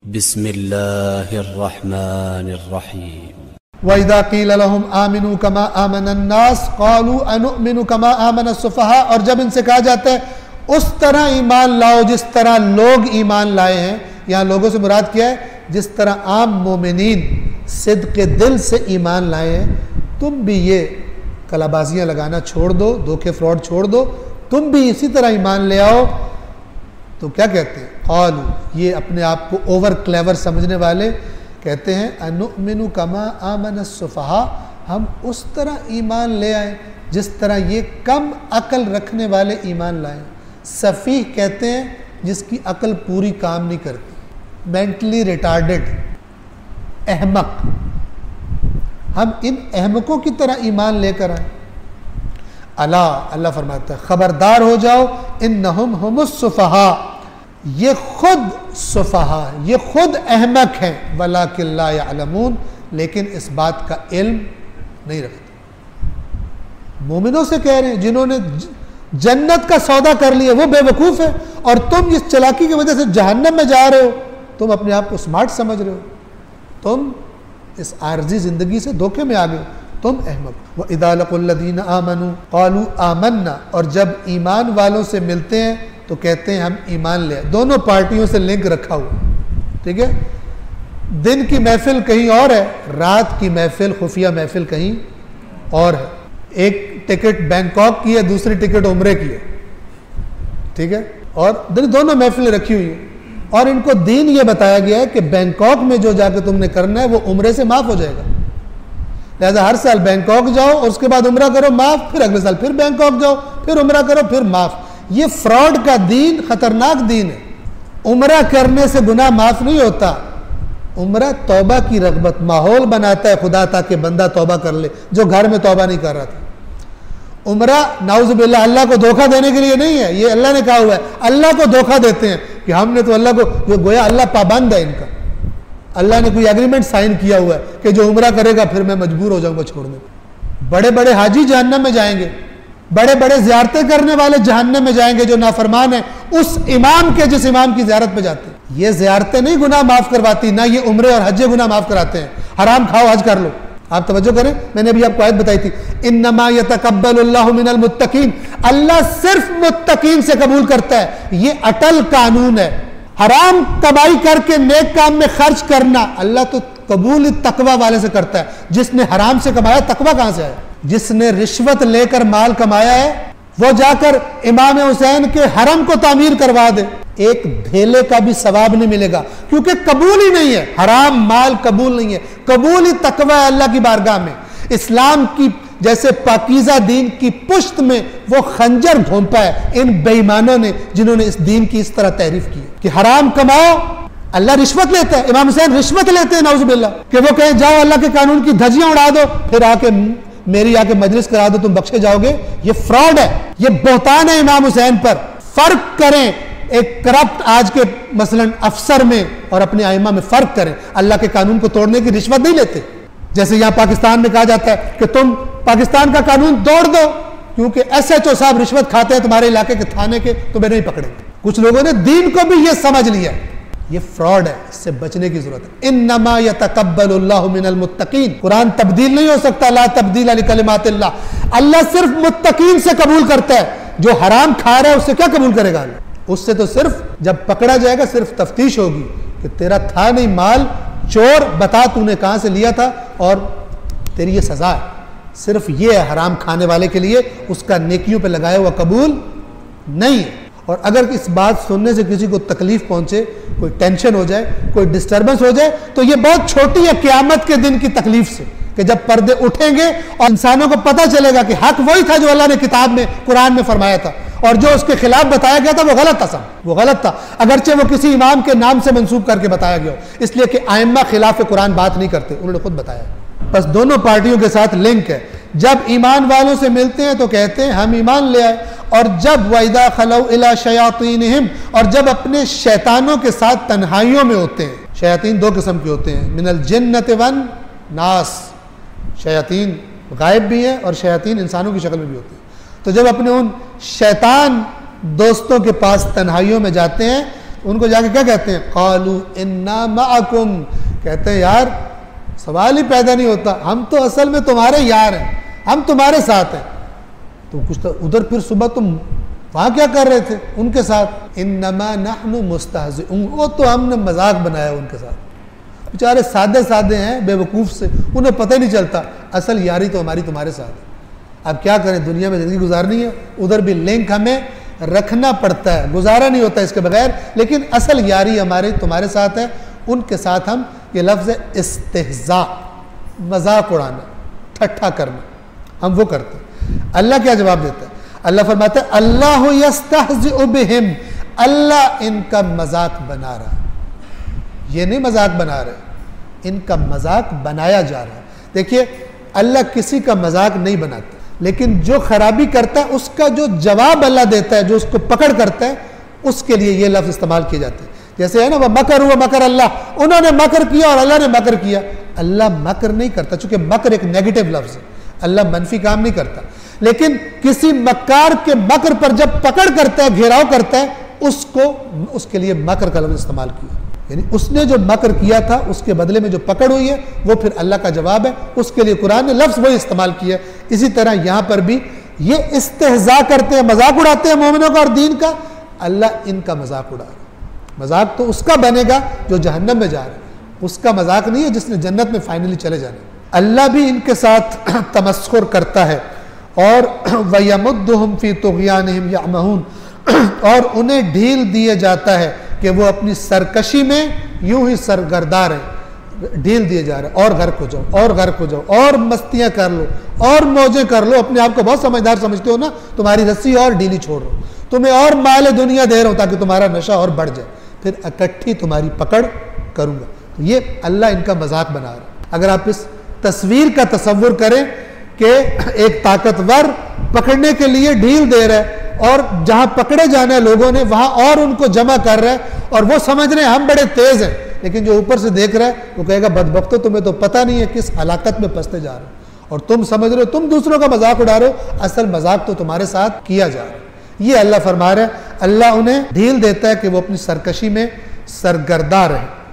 बिस्मिल्लाहिर्रहमानिर्रहीम। वइज़ा क़ील लहुम आमिनू कमा आमनन्नास क़ालू अनुमिनु कमा आमनस्सुफ़हा। और जब इनसे कहा जाता है उस तरह ईमान लाओ जिस तरह लोग ईमान लाए हैं, यहाँ लोगों से मुराद क्या है? जिस तरह आम मोमिनीन सिद्क़े दिल से ईमान लाए हैं, तुम भी ये कलाबाजियाँ लगाना छोड़ दो, धोखे फ्रॉड छोड़ दो, तुम भी इसी तरह ईमान ले आओ। तो क्या कहते हैं? क़ालू, ये अपने आप को ओवर क्लेवर समझने वाले कहते हैं अनुमिनु कमा आमनस्सुफ़हा, हम उस तरह ईमान ले आए जिस तरह ये कम अकल रखने वाले ईमान लाए। सफ़ीह कहते हैं जिसकी अकल पूरी काम नहीं करती, मेंटली रिटार्डेड, अहमक। हम इन अहमकों की तरह ईमान लेकर आए। अल्लाह फरमाता है खबरदार हो जाओ, इन्नहुम हुमुस्सुफ़हा, ये खुद सुफ़हा, ये खुद अहमक हैं, वलाकिन ला यअलमून, लेकिन इस बात का इल्म नहीं रखते। मोमिनों से कह रहे हैं जिन्होंने जन्नत का सौदा कर लिया वो बेवकूफ़ है, और तुम इस चालाकी की वजह से जहन्नम में जा रहे हो। तुम अपने आप को स्मार्ट समझ रहे हो, तुम इस आर्जी ज़िंदगी से धोखे में आ गए, तुम अहमक। व इज़ा लक़ुल्लज़ीना आमनू क़ालू आमन्ना, और जब ईमान वालों से मिलते हैं तो कहते हैं हम ईमान ले। दोनों पार्टियों से लिंक रखा हुआ, ठीक है। दिन की महफिल कहीं और है, रात की महफिल, खुफिया महफिल कहीं और है। एक टिकट बैंकॉक की है, दूसरी टिकट उम्रे की है, ठीक है। और दोनों महफिलें रखी हुई हैं, और इनको दीन ये बताया गया है कि बैंकॉक में जो जाकर तुमने करना है वो उम्रे से माफ़ हो जाएगा। लिहाजा हर साल बैंकॉक जाओ, उसके बाद उम्रा करो माफ़, फिर अगले साल फिर बैंकॉक जाओ, फिर उम्रा करो, फिर माफ़। ये फ्रॉड का दीन खतरनाक दीन है। उम्रा करने से गुनाह माफ़ नहीं होता। उम्रा तौबा की रग़बत, माहौल बनाता है खुदा ताकि बंदा तौबा कर ले जो घर में तौबा नहीं कर रहा था। उम्रा नाउज़ुबिल्लाह अल्लाह को धोखा देने के लिए नहीं है, ये अल्लाह ने कहा हुआ है। अल्लाह को धोखा देते हैं कि हमने तो अल्लाह को, जो गोया अल्लाह पाबंद है इनका, अल्लाह ने कोई एग्रीमेंट साइन किया हुआ है कि जो उम्रा करेगा फिर मैं मजबूर हो जाऊंगा छोड़ने। बड़े बड़े हाजी जहन्नम में जाएंगे, बड़े बड़े ज़ियारतें करने वाले जहन्नम में जाएंगे जो नाफरमान है उस इमाम के जिस इमाम की ज़ियारत पे जाते हैं। ये ज़ियारतें नहीं गुनाह माफ़ करवाती, ना ये उम्रे और हज गुनाह माफ़ कराते हैं। हराम खाओ हज कर लो। आप तवज्जो करें, मैंने अभी आपको आयत बताई थी, इन्नमा यतकब्बलुल्लाहु मिनल मुत्तकीन, अल्लाह सिर्फ मुत्तकीन से कबूल करता है। ये अटल कानून है। हराम कमाई करके नेक काम में खर्च करना अल्लाह तो कबूल तकवा वाले से करता है। जिसने हराम से कमाया, तकवा कहां से आया? जिसने रिश्वत लेकर माल कमाया है वो जाकर इमाम हुसैन के हरम को तामीर करवा दे, एक धेले का भी सवाब नहीं मिलेगा, क्योंकि कबूल ही नहीं है। हराम माल कबूल नहीं है, कबूल ही तकवा है अल्लाह की बारगाह में। इस्लाम की जैसे पाकीज़ा दीन की पुश्त में वो खंजर घोंपा है इन बेईमानों ने, जिन्होंने इस दीन की इस तरह तारीफ की है कि हराम कमाओ। अल्लाह रिश्वत लेता है, इमाम हुसैन रिश्वत लेते हैं नाउज़ुबिल्लाह, कि वो कहे जाओ अल्लाह के कानून की धज्जियां उड़ा दो, फिर आके मेरी आके मजलिस करा दो, तुम बख्शे जाओगे। ये फ्रॉड है, ये बहतान है इमाम हुसैन पर। फर्क करें एक करप्ट आज के मसलन अफसर में और अपने आइमा में फर्क करें। अल्लाह के कानून को तोड़ने की रिश्वत नहीं लेते। जैसे यहां पाकिस्तान में कहा जाता है कि तुम पाकिस्तान का कानून तोड़ दो, क्योंकि SHO साहब रिश्वत खाते हैं तुम्हारे इलाके के थाने के, तुम्हें नहीं पकड़ेंगे। कुछ लोगों ने दीन को भी ये समझ लिया, ये फ्रॉड है, इससे बचने की जरूरत है। इन्नमा यतकब्बलुल्लाहु मिनल मुत्तकीन, कुरान तब्दील नहीं हो सकता, ला तब्दील लिकलिमातिल्लाह। अल्लाह सिर्फ मुत्तकीन से कबूल करता है। जो हराम खा रहा है उससे क्या कबूल करेगा अल्लाह? उससे तो सिर्फ जब पकड़ा जाएगा सिर्फ तफ्तीश होगी कि तेरा था नहीं माल, चोर, बता तूने कहां से लिया था और तेरी ये सजा है। सिर्फ ये है हराम खाने वाले के लिए, उसका नेकियों पे लगाया हुआ कबूल नहीं है। और अगर इस बात सुनने से किसी को तकलीफ पहुंचे, कोई टेंशन हो जाए, कोई डिस्टर्बेंस हो जाए, तो ये बहुत छोटी है क़यामत के दिन की तकलीफ से, कि जब पर्दे उठेंगे और इंसानों को पता चलेगा कि हक वही था जो अल्लाह ने किताब में, कुरान में फरमाया था, और जो उसके खिलाफ बताया गया था वो गलत था। सब वो गलत था, अगरचे वो किसी इमाम के नाम से मंसूब करके बताया गया हो, इसलिए कि आइम्मा खिलाफ कुरान बात नहीं करते, उन्होंने खुद बताया। बस दोनों पार्टियों के साथ लिंक है। जब ईमान वालों से मिलते हैं तो कहते हैं हम ईमान ले आए, और जब वइदा खलौ इला शयातीनहिम, और जब अपने शैतानों के साथ तन्हाइयों में होते हैं। शयातीन दो किस्म के होते हैं, मिनल जिन्नति वन नास, शयातीन गायब भी हैं और शयातीन इंसानों की शक्ल में भी होते हैं। तो जब अपने उन शैतान दोस्तों के पास तन्हाइयों में जाते हैं उनको जाके क्या कहते हैं, क़ालू इन्ना मअकुम, कहते हैं यार सवाल ही पैदा नहीं होता, हम तो असल में तुम्हारे यार हैं, हम तुम्हारे साथ हैं। तो कुछ तो उधर फिर सुबह तुम वहाँ क्या कर रहे थे उनके साथ, इन्नमा नहनु मुस्तहज़िऊन, वो तो हमने मजाक बनाया उनके साथ। बेचारे सादे सादे हैं, बेवकूफ़ से, उन्हें पता ही नहीं चलता असल यारी तो हमारी तुम्हारे साथ है। अब क्या करें, दुनिया में ज़िंदगी गुजारनी है, उधर भी लिंक हमें रखना पड़ता है, गुजारा नहीं होता इसके बगैर। लेकिन असल यारी हमारे तुम्हारे साथ है, उनके साथ हम, ये लफ्ज़ है इस्तिहज़ा, मजाक उड़ाना, ठट्ठा करना, हम वो करते हैं। अल्लाह क्या जवाब देता है, अल्लाह फरमाता है अल्लाहु यस्तहज़िउ बिहिम, अल्लाह इनका मजाक बना रहा है। ये नहीं मजाक बना रहे, इनका मजाक बनाया जा रहा है। देखिए अल्लाह किसी का मजाक नहीं बनाता, लेकिन जो खराबी करता है उसका जो जवाब अल्लाह देता है, जो उसको पकड़ करता है, उसके लिए ये लफ्ज़ इस्तेमाल किए जाते हैं। जैसे है ना, वह मकर हुआ मकर अल्लाह, उन्होंने मकर किया और अल्लाह ने मकर किया। अल्लाह मकर नहीं करता, चूंकि मकर एक नेगेटिव लफ्ज़ है, अल्लाह मनफी काम नहीं करता। लेकिन किसी मक्कार के मकर पर जब पकड़ करता है, घेराव करता है, उसको, उसके लिए मकर का लफ्ज़ इस्तेमाल किया। यानी उसने जो मकर किया था उसके बदले में जो पकड़ हुई है वो फिर अल्लाह का जवाब है, उसके लिए कुरान ने लफ्ज़ वही इस्तेमाल किया। इसी तरह यहाँ पर भी ये इस्तेहज़ा करते हैं, मजाक उड़ाते हैं मोमिनों का और दीन का, अल्लाह इनका मजाक उड़ा रहा है। मजाक तो उसका बनेगा जो जहन्नम में जा रहा है, उसका मजाक नहीं है जिसने जन्नत में फाइनली चले जाना। अल्लाह भी इनके साथ तमस्खुर करता है और वयमुद्दुहुम फी तुग़यानिहिम यअमहून, और उन्हें ढील दिए जाता है कि वो अपनी सरकशी में यूं ही सरगर्दा रहे, ढील दिए जा रहे हैं, और घर को जाओ और घर को जाओ और मस्तियां कर लो और मौजें कर लो। अपने आप को बहुत समझदार समझते हो ना, तुम्हारी रस्सी और ढीली छोड़ रहा हूं, तुम्हें और माल दुनिया दे रहा हूं ताकि तुम्हारा नशा और बढ़ जाए, फिर इकट्ठी तुम्हारी पकड़ करूंगा। तो ये अल्लाह इनका मजाक बना रहा है। अगर आप इस तस्वीर का तसव्वुर करें कि एक ताकतवर पकड़ने के लिए ढील दे रहा है और जहां पकड़े जाने लोगों ने वहां और उनको जमा कर रहा है, और वो समझ रहे हैं हम बड़े तेज हैं, लेकिन जो ऊपर से देख रहा है वो कहेगा बदबख्तो, तुम्हें तो पता नहीं है किस हलाकत में फंसते जा रहे हो, और तुम समझ रहे हो तुम दूसरों का मजाक उड़ा रहे हो, असल मजाक तो तुम्हारे साथ किया जा रहा है। ये अल्लाह फरमा रहा है, अल्लाह उन्हें ढील देता है कि वो अपनी सरकशी में सरगर्दा रहे।